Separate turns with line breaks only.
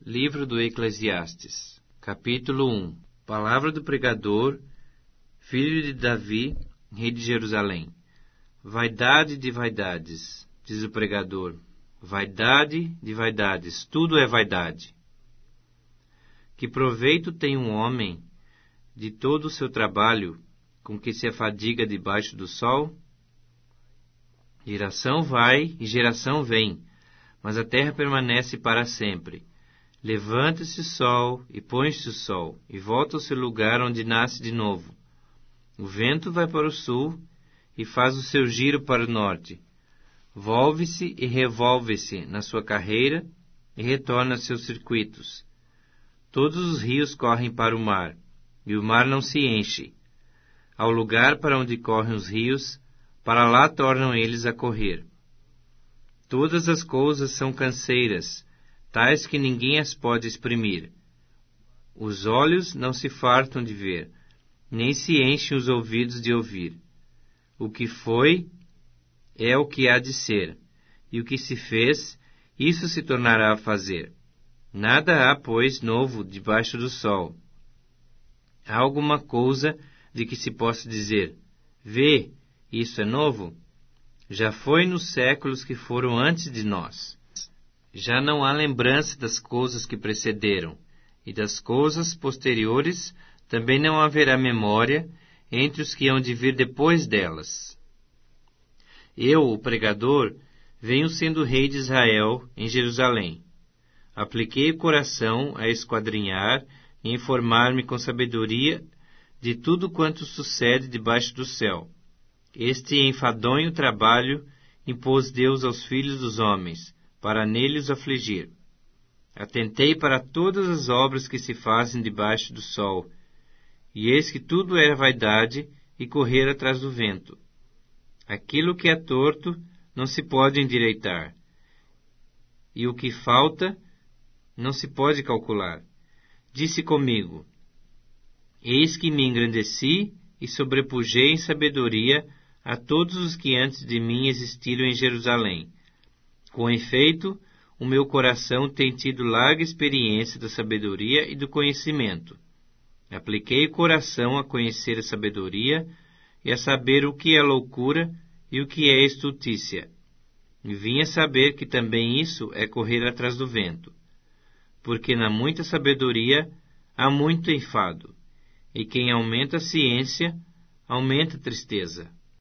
Livro do Eclesiastes, capítulo 1. Palavra do pregador, filho de Davi, rei de Jerusalém. Vaidade de vaidades, diz o pregador. Vaidade de vaidades, tudo é vaidade. Que proveito tem um homem de todo o seu trabalho com que se afadiga debaixo do sol? Geração vai e geração vem, mas a terra permanece para sempre. Levanta-se o sol e põe-se o sol, e volta ao seu lugar onde nasce de novo. O vento vai para o sul e faz o seu giro para o norte. Volve-se e revolve-se na sua carreira e retorna a seus circuitos. Todos os rios correm para o mar, e o mar não se enche. Ao lugar para onde correm os rios, para lá tornam eles a correr. Todas as coisas são canseiras, tais que ninguém as pode exprimir. Os olhos não se fartam de ver, nem se enchem os ouvidos de ouvir. O que foi é o que há de ser, e o que se fez, isso se tornará a fazer. Nada há, pois, novo debaixo do sol. Há alguma coisa de que se possa dizer: vê, isso é novo? Já foi nos séculos que foram antes de nós. Já não há lembrança das coisas que precederam, e das coisas posteriores também não haverá memória entre os que hão de vir depois delas. Eu, o pregador, venho sendo rei de Israel em Jerusalém. Apliquei o coração a esquadrinhar e informar-me com sabedoria de tudo quanto sucede debaixo do céu. Este enfadonho trabalho impôs Deus aos filhos dos homens, para nele os afligir. Atentei para todas as obras que se fazem debaixo do sol, e eis que tudo era vaidade e correr atrás do vento. Aquilo que é torto não se pode endireitar, e o que falta não se pode calcular. Disse comigo: eis que me engrandeci e sobrepujei em sabedoria a todos os que antes de mim existiram em Jerusalém. Com efeito, o meu coração tem tido larga experiência da sabedoria e do conhecimento. Apliquei o coração a conhecer a sabedoria e a saber o que é loucura e o que é estultícia. E vim a saber que também isso é correr atrás do vento. Porque na muita sabedoria há muito enfado, e quem aumenta a ciência, aumenta a tristeza.